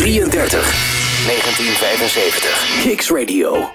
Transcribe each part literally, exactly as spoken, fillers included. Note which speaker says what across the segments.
Speaker 1: drieëndertig, negentien vijfenzeventig. Kicks Radio.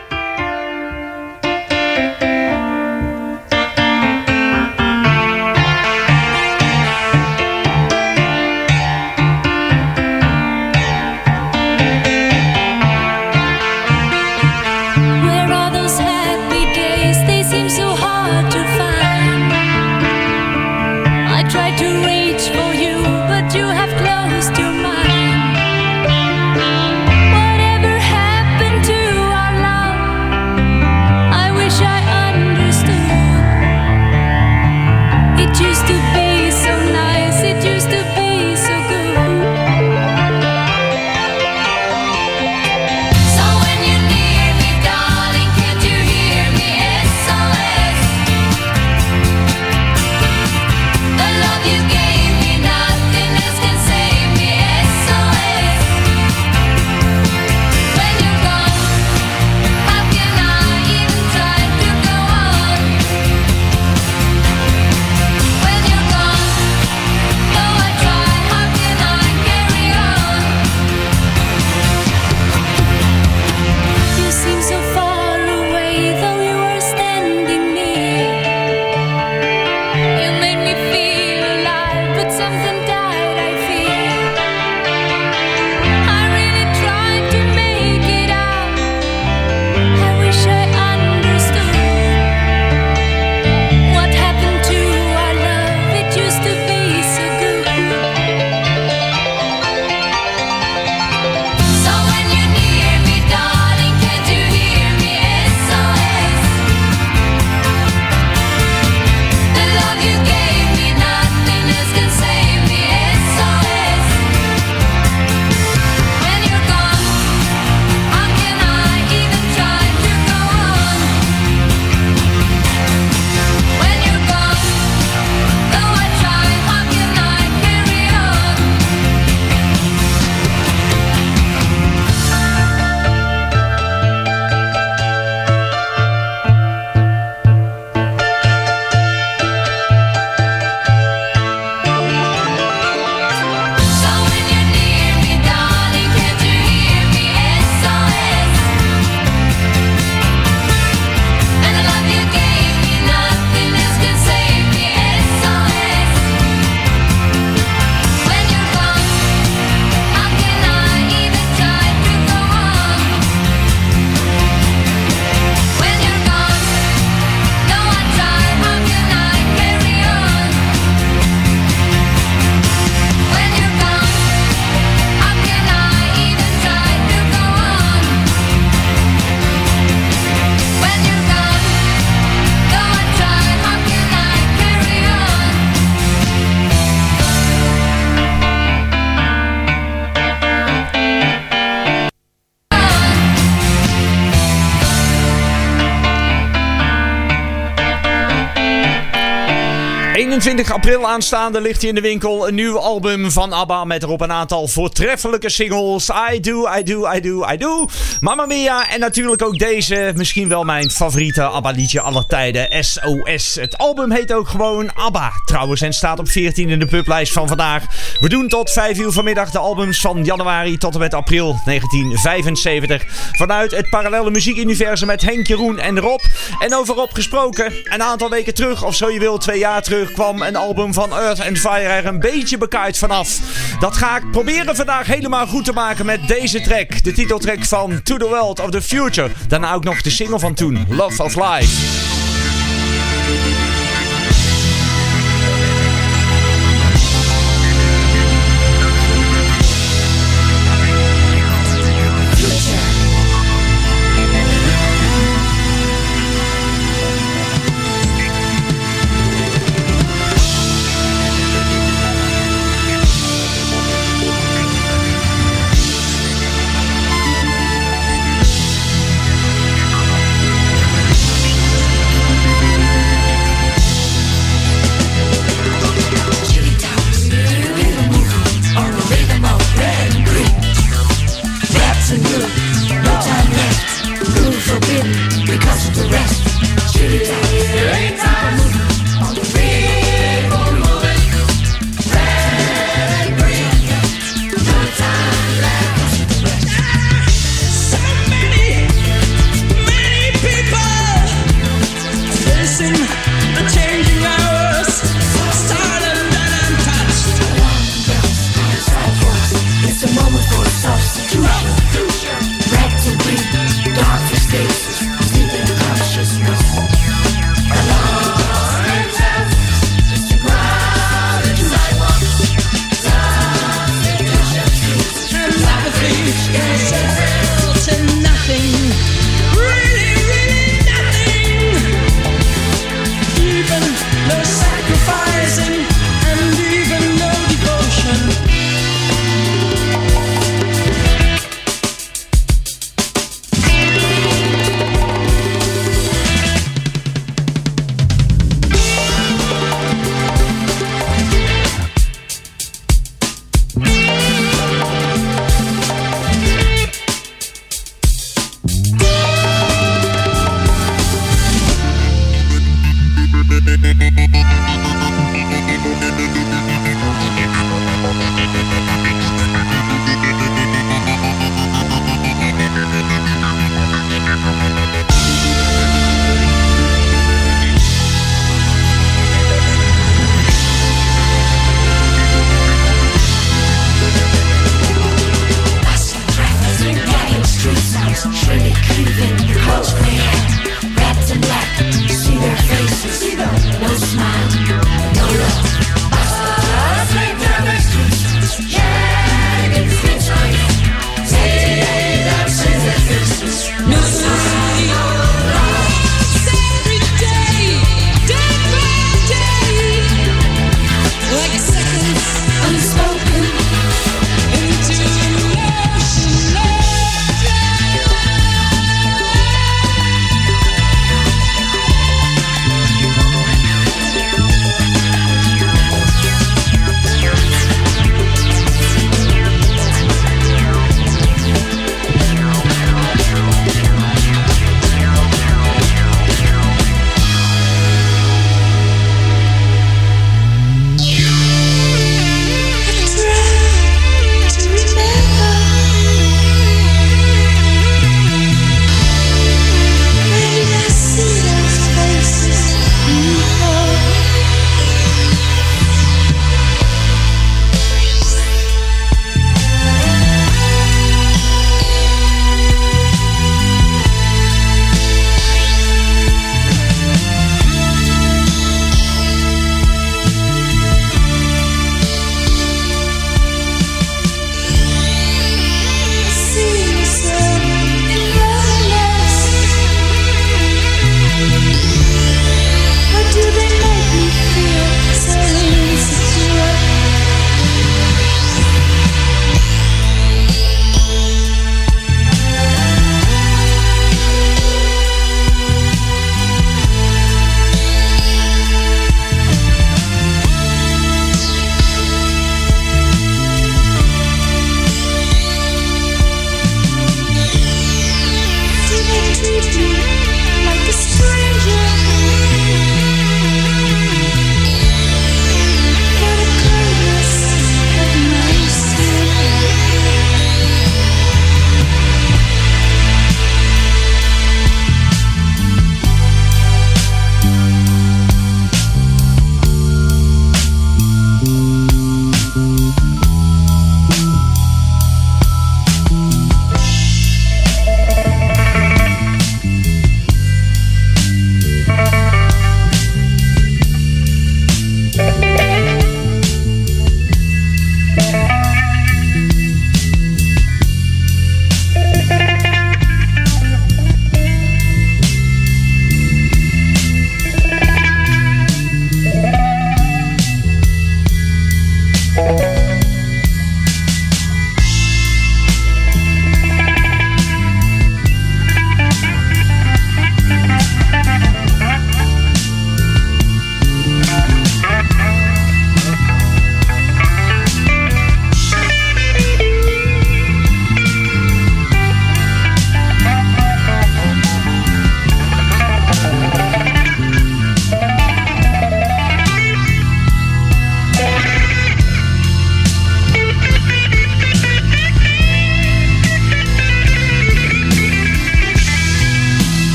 Speaker 2: eenentwintig april aanstaande ligt hier in de winkel een nieuw album van ABBA met erop een aantal voortreffelijke singles. I Do, I Do, I Do, I Do, Mamma Mia en natuurlijk ook deze, misschien wel mijn favoriete ABBA-liedje aller tijden, S O S. Het album heet ook gewoon ABBA trouwens en staat op veertien in de publijst van vandaag. We doen tot vijf uur vanmiddag de albums van januari tot en met april negentien vijfenzeventig vanuit het parallele muziekuniversum met Henk, Jeroen en Rob. En over Rob gesproken, een aantal weken terug, of zo je wil, twee jaar terug, kwam een album van Earth and Fire er een beetje bekaaid vanaf. Dat ga ik proberen vandaag helemaal goed te maken met deze track. De titeltrack van To The World of the Future. Daarna ook nog de single van toen, Love of Life.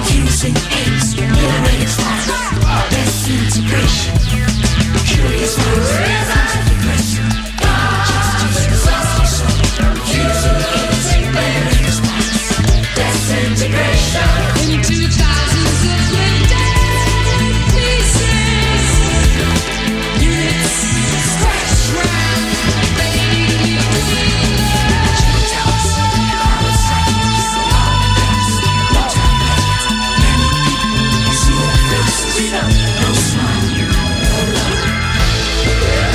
Speaker 3: Fusing ends, liberating sparks, disintegration. Curious minds, disintegration. Justice, justice, fusing ends, liberating sparks, disintegration.
Speaker 4: Into thousands of dead pieces, units scratch round, fading between the
Speaker 3: Towers, carbon cycles, no time left. Many people see their faces, no smile, no love.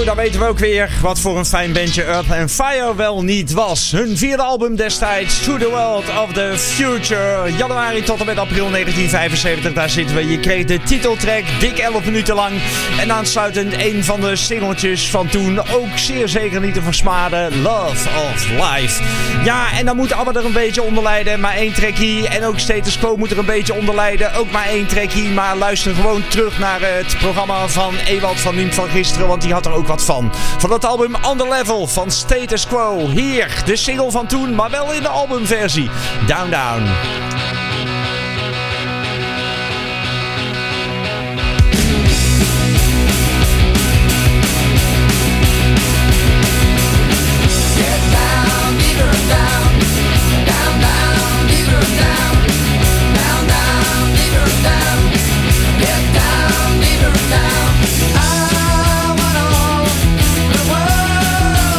Speaker 2: Zo, dan weten we ook weer wat voor een fijn bandje Earth and Fire wel niet was. Hun vierde album destijds, To The World of The Future. Januari tot en met april negentien vijfenzeventig, daar zitten we. Je kreeg de titeltrack, dik elf minuten lang. En aansluitend een van de singeltjes van toen, ook zeer zeker niet te versmaden, Love of Life. Ja, en dan moet ABBA er een beetje onder lijden, maar één trackie. En ook Status Quo moet er een beetje onder lijden, ook maar één trackie. Maar luister gewoon terug naar het programma van Ewald van Diem van gisteren, want die had er ook wat van. Van het album On The Level van Status Quo. Hier, de single van toen, maar wel in de albumversie. Down Down.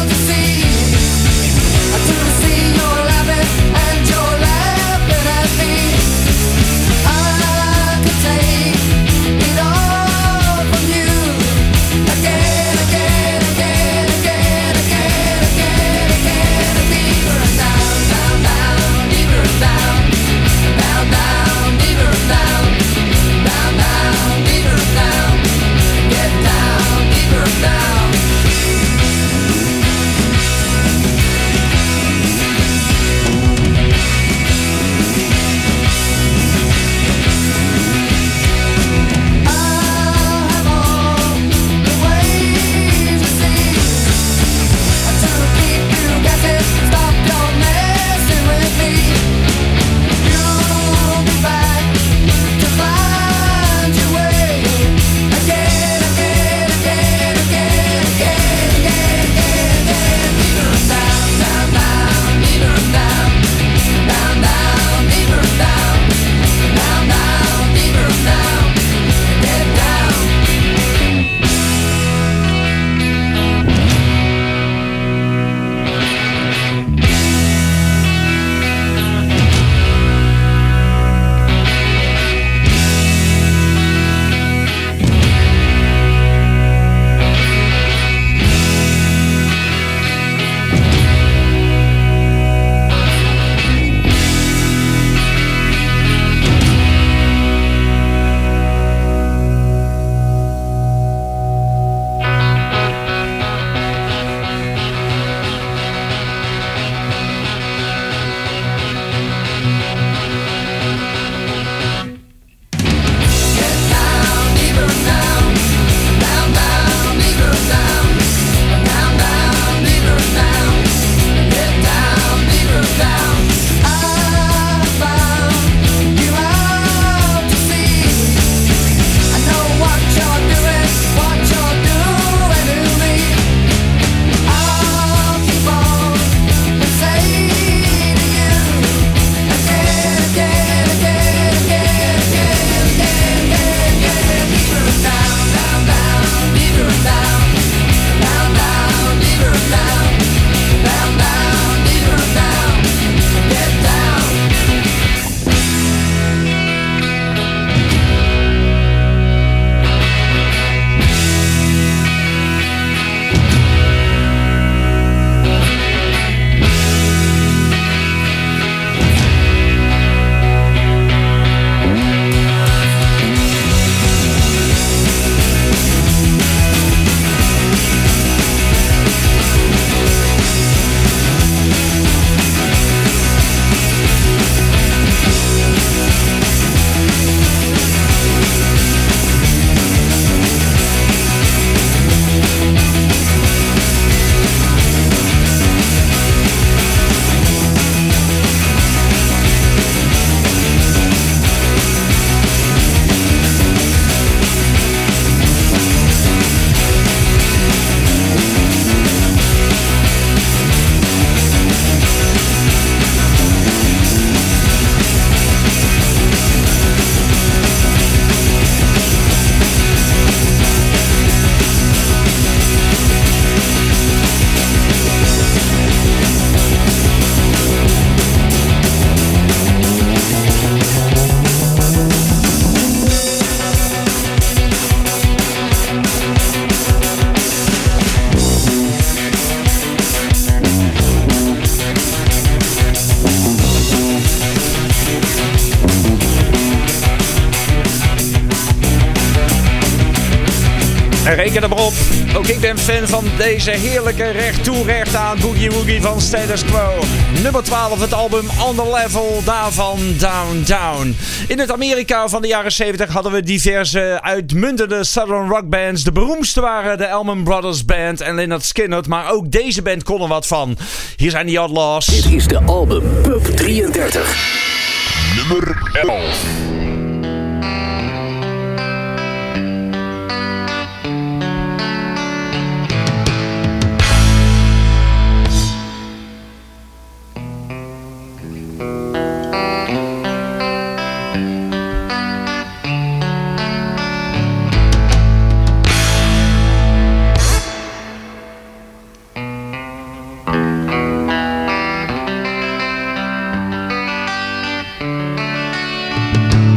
Speaker 3: See you're laughing and you're laughing at me.
Speaker 2: En reken er maar op, ook ik ben fan van deze heerlijke recht toe recht aan Boogie Woogie van Status Quo. Nummer twaalf, het album On The Level, daarvan Down Down. In het Amerika van de jaren zeventig hadden we diverse uitmuntende Southern rock bands. De beroemdste waren de Allman Brothers Band en Lynyrd Skynyrd, maar ook deze band kon er wat van. Hier zijn de Outlaws.
Speaker 1: Dit is de album Pub drieëndertig.
Speaker 5: Nummer elf.
Speaker 3: Thank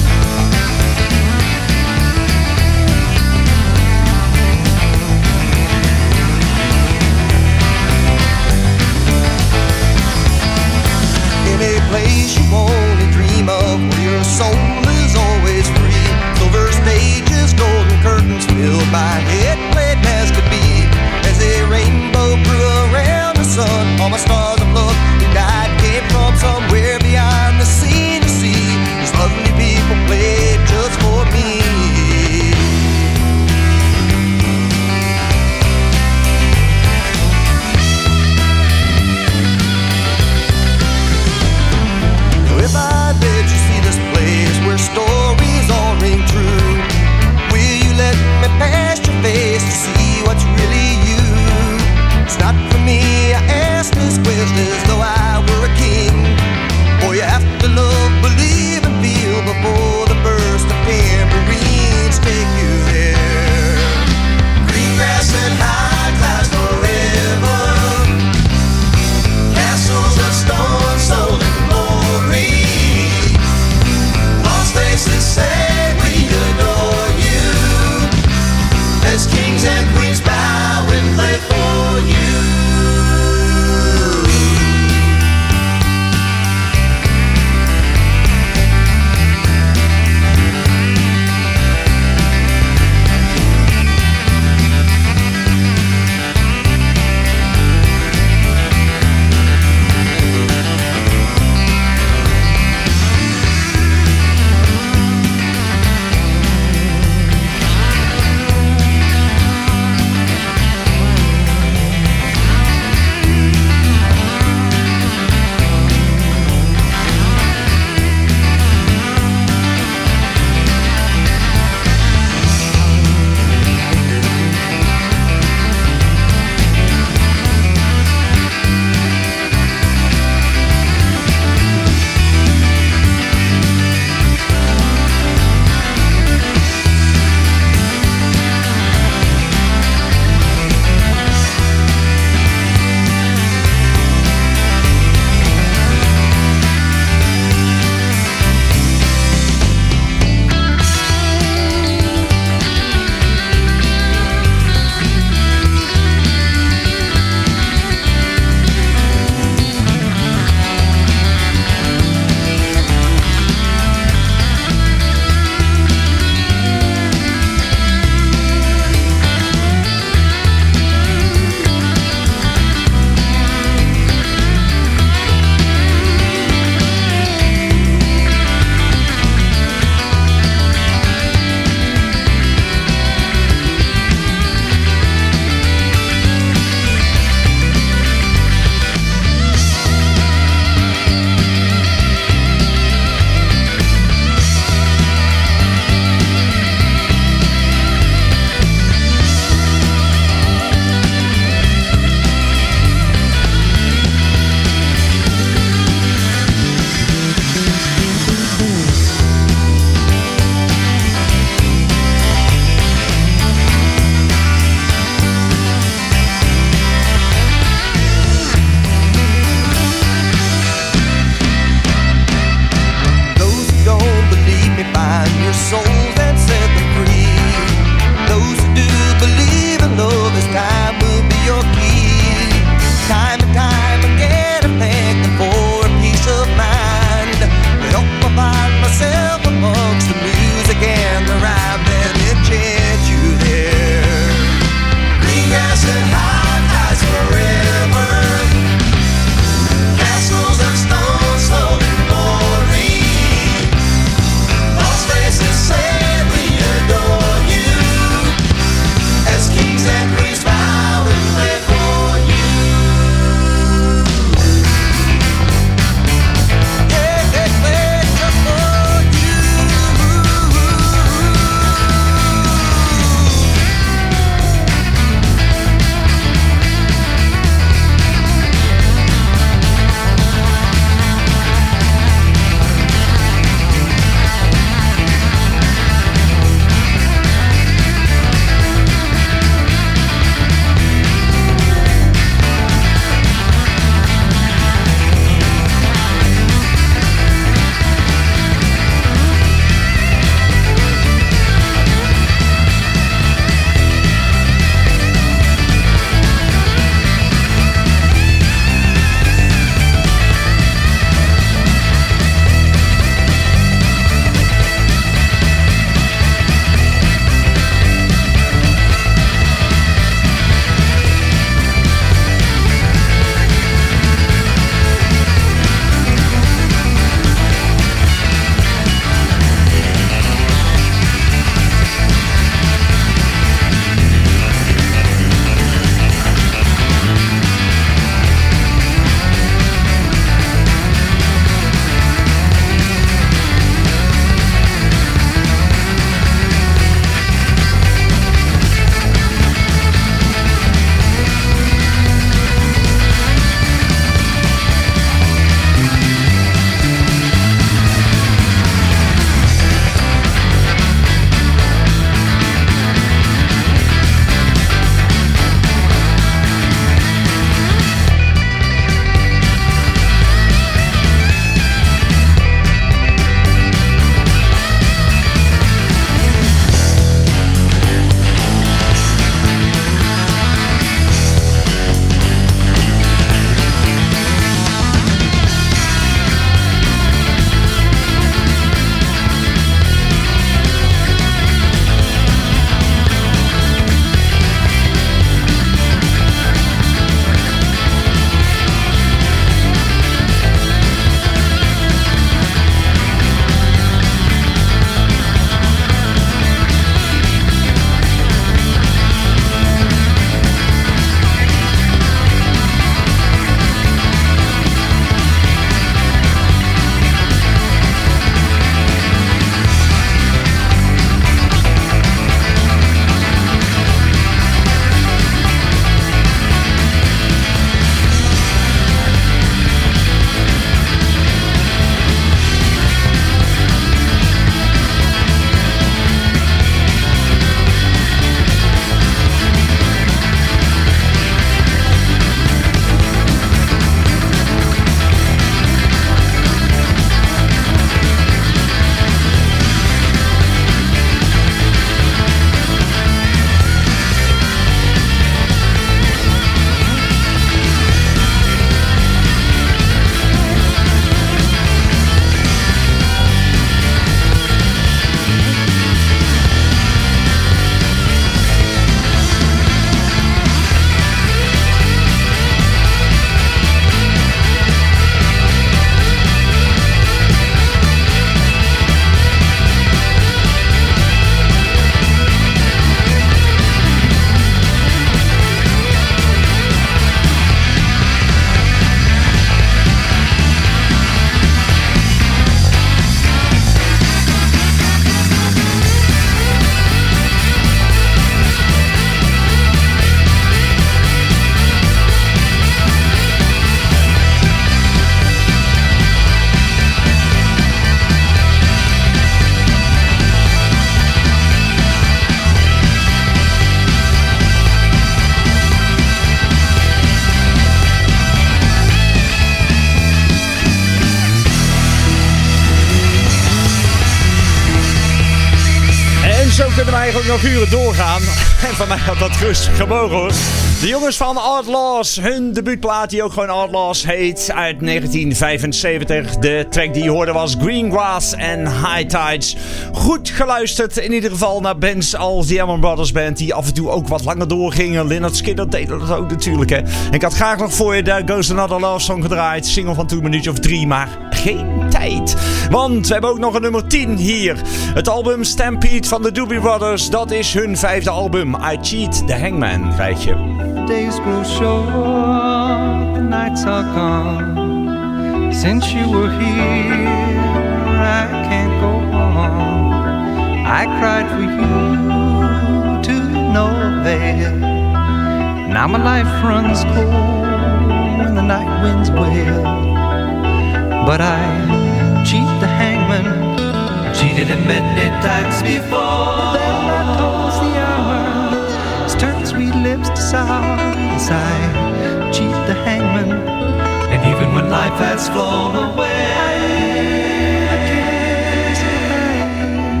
Speaker 2: kunnen we eigenlijk nog uren doorgaan. En van mij had dat rustig gemogen hoor. De jongens van Outlaws, hun debuutplaat die ook gewoon Outlaws heet, uit negentien vijfenzeventig. De track die je hoorde was Greengrass en High Tides. Goed geluisterd in ieder geval naar bands als The Allman Brothers Band, die af en toe ook wat langer doorgingen. Lynyrd Skynyrd deed dat ook natuurlijk hè. En ik had graag nog voor je There Goes Another Love Song gedraaid. Single van twee minuutjes of drie, maar geen tijd. Want we hebben ook nog een nummer tien hier. Het album Stampede van de Doobie Brothers. Dat is hun vijfde album. I Cheat the Hangman, krijg je.
Speaker 6: Days grow short, the nights are gone. Since you were here, I can't go on. I cried for you to no avail. Now my life runs cold when the night winds wail. But I cheat the hangman, cheated him many times before. Then I told the hour, turn sweet lips to sour. Yes, I cheat the hangman, and even when life has flown away, I kiss the hangman.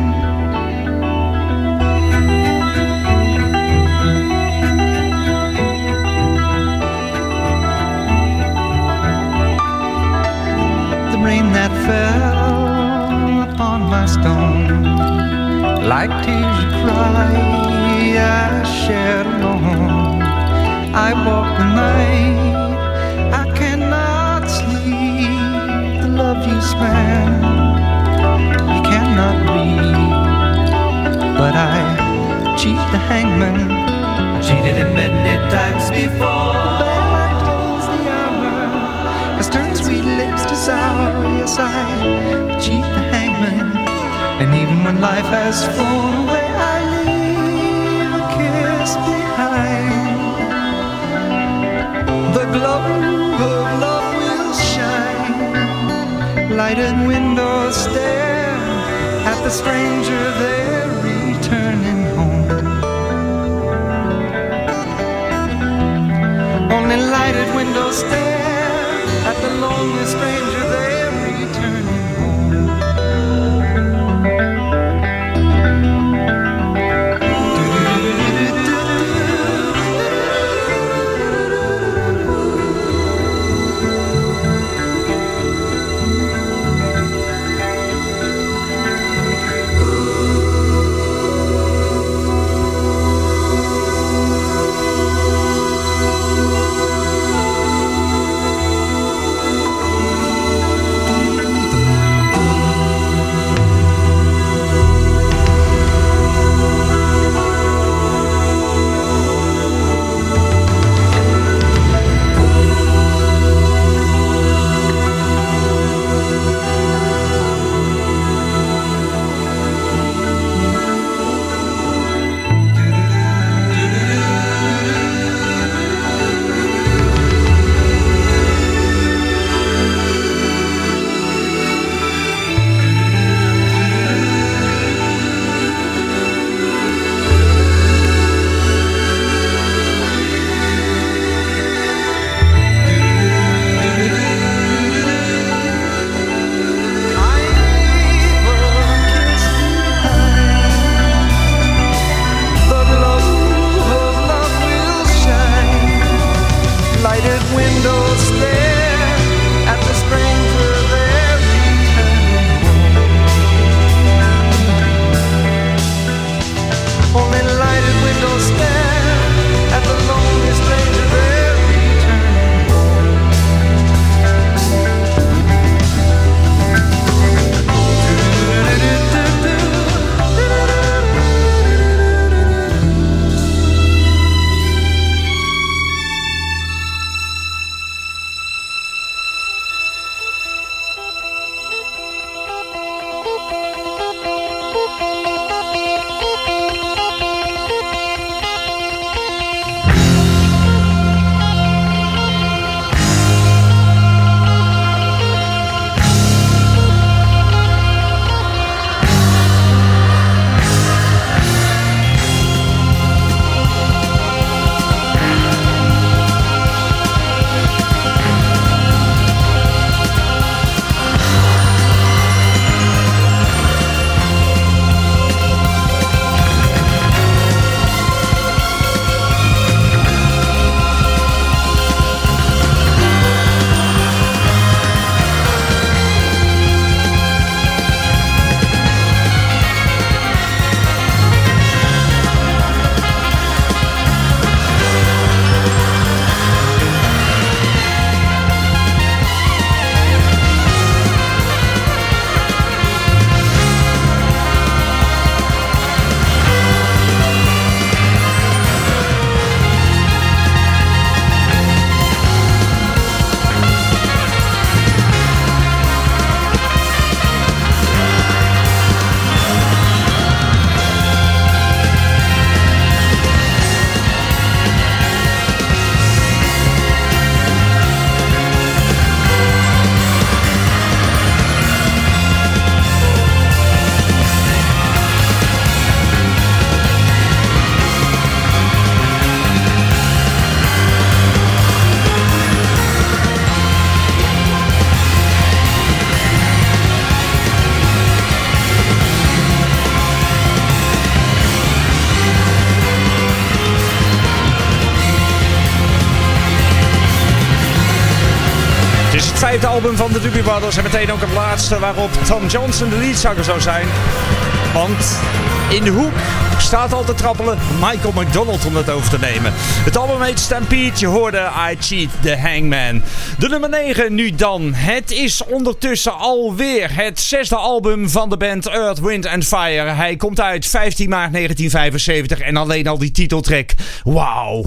Speaker 6: The rain that fell upon my stone, like tears you cry, I shared alone. I walk the night, I cannot sleep. The love you spend, you cannot read. But I cheat the hangman, I cheated him many times before. Then I close the hour, I turn sweet lips to sour. Yes, I cheat the hangman, and even when life has flown away, I leave a kiss behind. The glow of love will shine. Lighted windows stare at the stranger there returning home. Only lighted windows stare at the lonely stranger there returning home.
Speaker 2: is het vijfde album van de Doobie Brothers en meteen ook het laatste waarop Tom Johnson de leadzanger zou zijn. Want in de hoek staat al te trappelen Michael McDonald om het over te nemen. Het album heet Stampede, je hoorde I Cheat the Hangman. De nummer negen nu dan. Het is ondertussen alweer het zesde album van de band Earth, Wind and Fire. Hij komt uit vijftien maart negentien vijfenzeventig en alleen al die titeltrack. Wauw.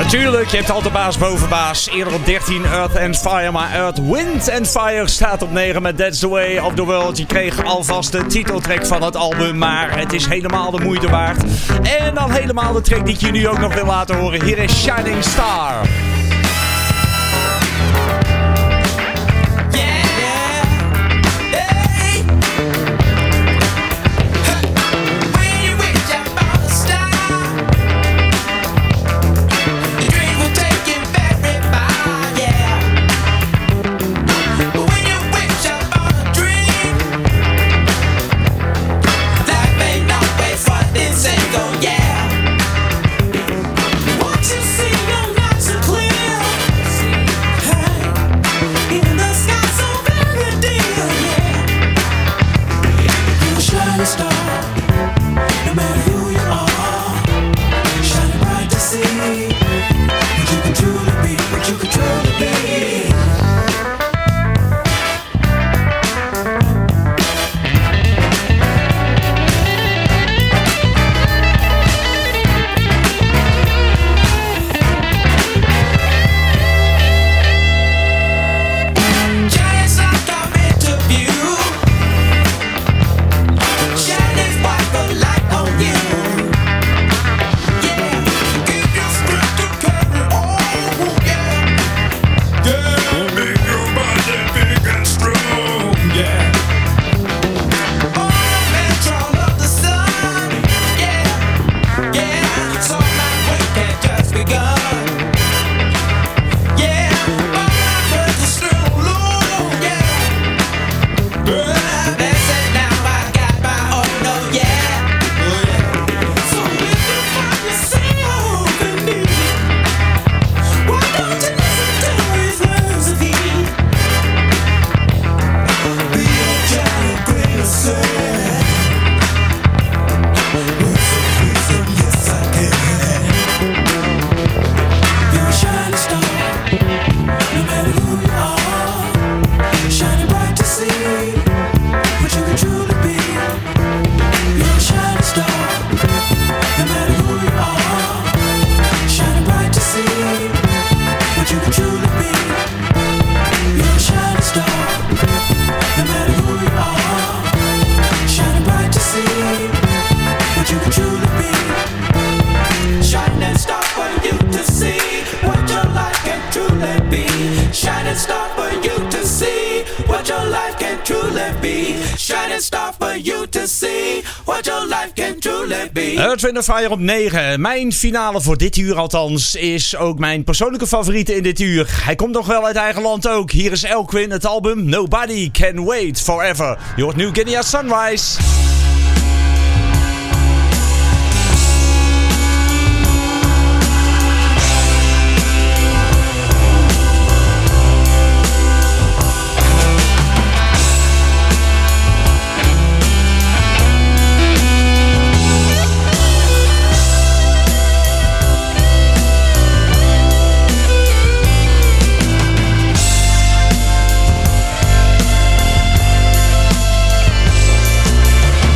Speaker 2: Natuurlijk, je hebt altijd baas boven baas. Eerder op dertien Earth and Fire, maar Earth, Wind and Fire staat op negen met That's the Way of the World. Je kreeg alvast de titeltrack van het album, maar het is helemaal de moeite waard. En dan helemaal de track die ik je nu ook nog wil laten horen. Hier is Shining Star. Earth, Wind and Fire op negen. Mijn finale voor dit uur althans is ook mijn persoonlijke favoriete in dit uur. Hij komt nog wel uit eigen land ook. Hier is Elquin, het album Nobody Can Wait Forever. Je hoort nu Guinea Sunrise.
Speaker 3: We'll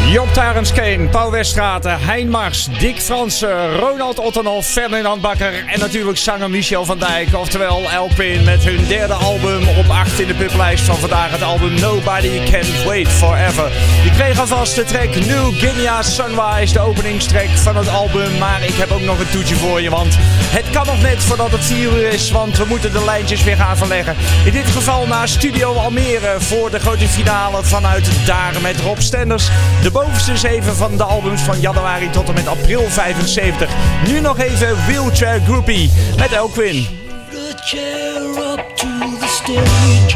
Speaker 2: Job Tarens Kane, Paul Weststraten, Hein Mars, Dick Fransen, Ronald Ottenhoff, Ferdinand Bakker en natuurlijk zanger Michel van Dijk, oftewel Elkwin, met hun derde album op acht in de publijst van vandaag, het album Nobody Can Wait Forever. Je kreeg alvast de track New Guinea Sunrise, de openingstrack van het album, maar ik heb ook nog een toetje voor je, want het kan nog net voordat het vier uur is, want we moeten de lijntjes weer gaan verleggen. In dit geval naar Studio Almere voor de grote finale vanuit daar met Rob Stenders. De bovenste zeven van de albums van januari tot en met april vijfenzeventig. Nu nog even Wheelchair Groupie met Elkwin.
Speaker 3: The chair up to the stage.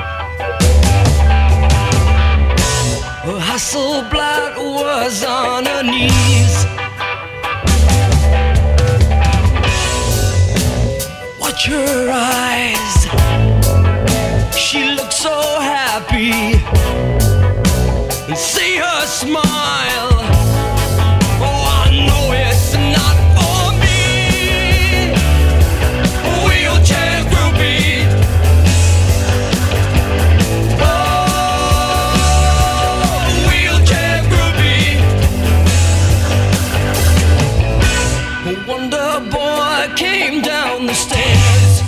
Speaker 3: Hasselblad was on her knees. Watch her eyes. She looks so happy. See her smile. Oh, I know it's not for me. Wheelchair groupie. Oh, wheelchair groupie. Wonder Boy came down the stairs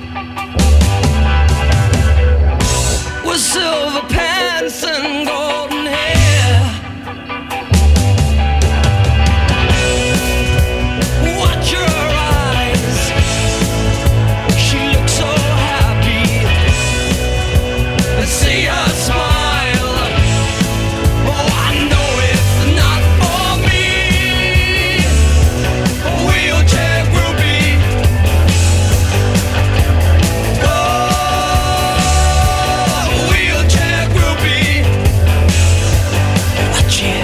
Speaker 3: with silver pants and golden hair. Watch her eyes. She looks so happy. See her smile. Oh, I know it's not for me. Wheelchair groupie. Oh, wheelchair groupie. Watch it.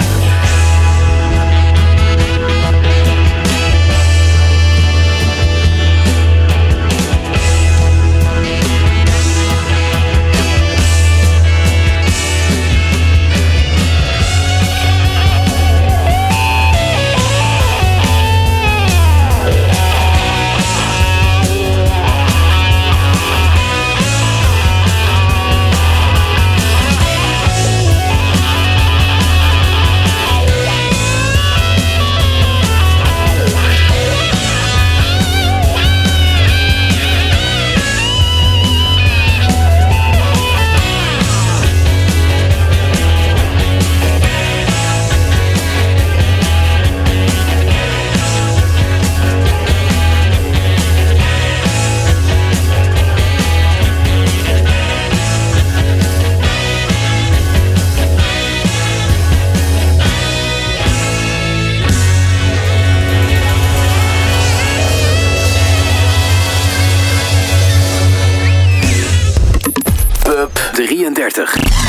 Speaker 1: drieëndertig.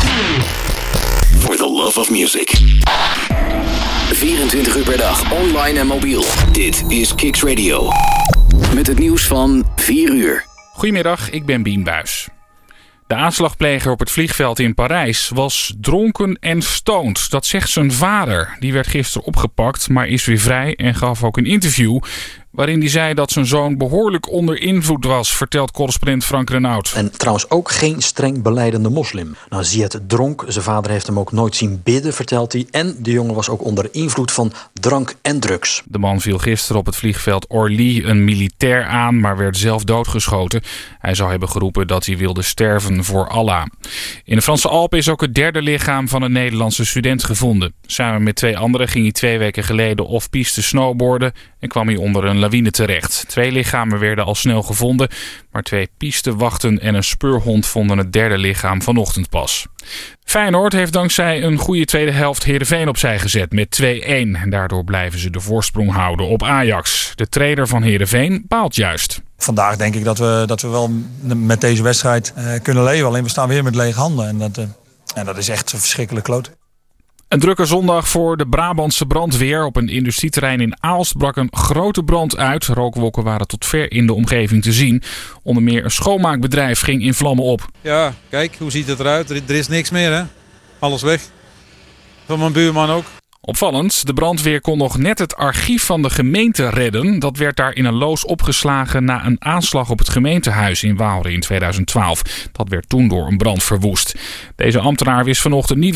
Speaker 1: For the love of music. vierentwintig uur per dag, online en mobiel. Dit is Kicks Radio. Met het nieuws van vier uur.
Speaker 7: Goedemiddag, ik ben Bien Buijs. De aanslagpleger op het vliegveld in Parijs was dronken en stoned. Dat zegt zijn vader. Die werd gisteren opgepakt, maar is weer vrij en gaf ook een interview waarin hij zei dat zijn zoon behoorlijk onder invloed was, vertelt correspondent Frank Renaud.
Speaker 8: En trouwens ook geen streng belijdende moslim. Nou, Ziad dronk, zijn vader heeft hem ook nooit zien bidden, vertelt hij. En de jongen was ook onder invloed van drank en drugs.
Speaker 7: De man viel gisteren op het vliegveld Orly een militair aan, maar werd zelf doodgeschoten. Hij zou hebben geroepen dat hij wilde sterven voor Allah. In de Franse Alpen is ook het derde lichaam van een Nederlandse student gevonden. Samen met twee anderen ging hij twee weken geleden off-piste snowboarden en kwam hij onder een lawine terecht. Twee lichamen werden al snel gevonden, maar twee pistewachten en een speurhond vonden het derde lichaam vanochtend pas. Feyenoord heeft dankzij een goede tweede helft Heerenveen opzij gezet met twee-een. En daardoor blijven ze de voorsprong houden op Ajax. De trainer van Heerenveen baalt juist.
Speaker 9: Vandaag denk ik dat we, dat we wel met deze wedstrijd uh, kunnen leven. Alleen we staan weer met lege handen. En dat, uh, en dat is echt verschrikkelijk kloot.
Speaker 7: Een drukke zondag voor de Brabantse brandweer. Op een industrieterrein in Aalst brak een grote brand uit. Rookwolken waren tot ver in de omgeving te zien. Onder meer een schoonmaakbedrijf ging in vlammen op.
Speaker 10: Ja, kijk, hoe ziet het eruit? Er, er is niks meer, hè? Alles weg. Van mijn buurman ook.
Speaker 7: Opvallend, de brandweer kon nog net het archief van de gemeente redden. Dat werd daar in een loos opgeslagen na een aanslag op het gemeentehuis in Waalre in tweeduizend twaalf. Dat werd toen door een brand verwoest. Deze ambtenaar wist vanochtend niet